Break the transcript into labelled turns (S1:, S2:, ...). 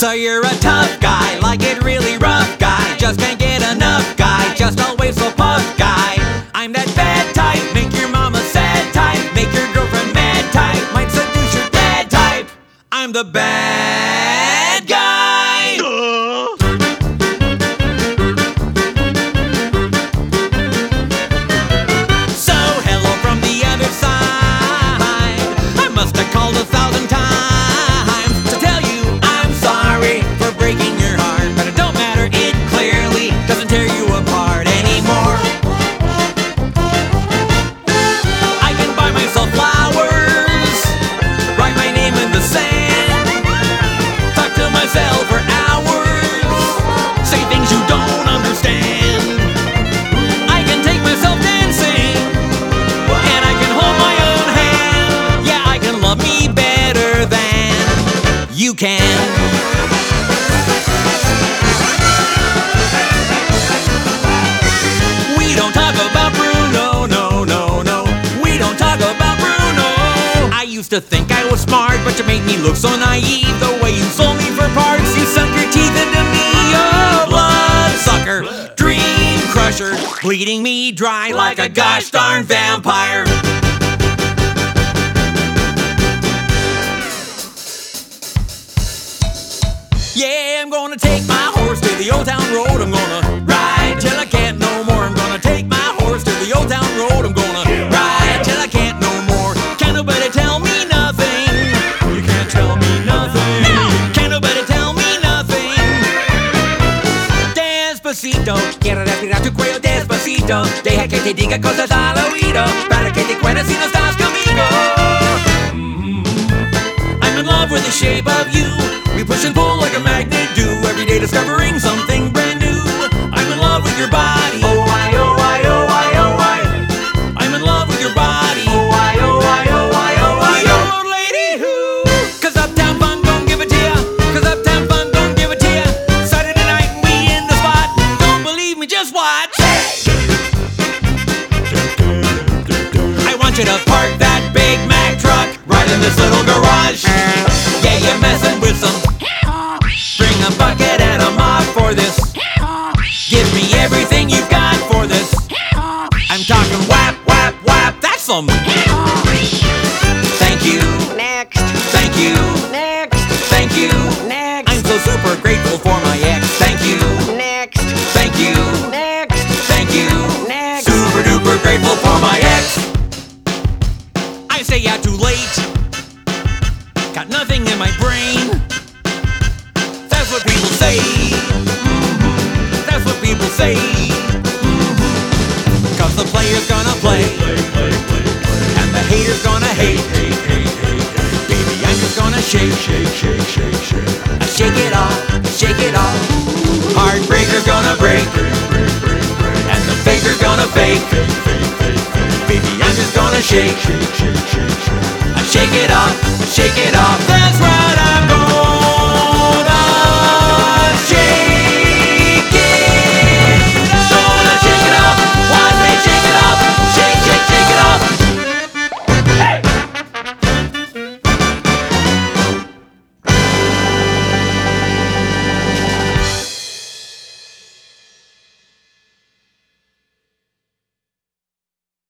S1: So you're a tough guy, like it really rough guy. Just can't get enough guy, just always so puff guy. I'm that bad type, make your mama sad type, make your girlfriend mad type, might seduce your dad type. I'm the bad guy. So hello from the other side. I must have called 1,000 times to tell you I'm sorry for breaking your heart, but it don't matter, it clearly doesn't tear you apart anymore. I can buy myself flowers, write my name in the sand, talk to myself for hours, say things you don't understand. I can take myself dancing, and I can hold my own hand. Yeah, I can love me better than you can. We don't talk about Bruno, no, no, no. We don't talk about Bruno. I used to think I was smart, but you made me look so naive. The way you sold me for parts, you sunk your teeth into me. Oh, blood sucker, dream crusher, bleeding me dry like a gosh darn vampire. Yeah, I'm gonna take my horse to the old town road. I'm gonna ride till I can't no more. I'm gonna take my horse to the old town road. I'm gonna ride till I can't no more. Can't nobody tell me nothing. You can't tell me nothing. No, can't nobody tell me nothing. Despacito, quiero respirar tu cuello despacito. Deja que te diga cosas al oído, para que te cuentes si no estás conmigo. I'm in love with the shape of you. We push and pull like a magnet do. Every day discovering something brand new. I'm in love with your body. Oh, I, oh, I, oh, I, oh, I. I'm in love with your body. Oh, I, oh, I, oh, I, oh, I. Yo, lady, who? 'Cause Uptown Funk don't give it to ya. 'Cause Uptown Funk don't give it to ya. Saturday night and we in the spot. Don't believe me, just watch. I want you to park that Big Mac truck right in this little garage. Yeah, you're messing with some. Bring a bucket and a mop for this. Give me everything you've got for this. I'm talking whap, whap, whap. That's some. Thank you.
S2: Next,
S1: Thank you.
S2: next,
S1: Thank you.
S2: next,
S1: I'm so super grateful for my ex. Thank you.
S2: next,
S1: Thank you.
S2: next,
S1: Thank you.
S2: next.
S1: Super duper grateful for my ex. I say yeah, too late. Got nothing in my brain. That's what people say. That's what people say. 'Cause the player's gonna play, and the hater's gonna hate. Baby, I'm just gonna shake. I shake it off, shake it off. Heartbreaker's gonna break, and the faker's gonna fake. Baby, I'm just gonna shake. I shake it off, shake it off.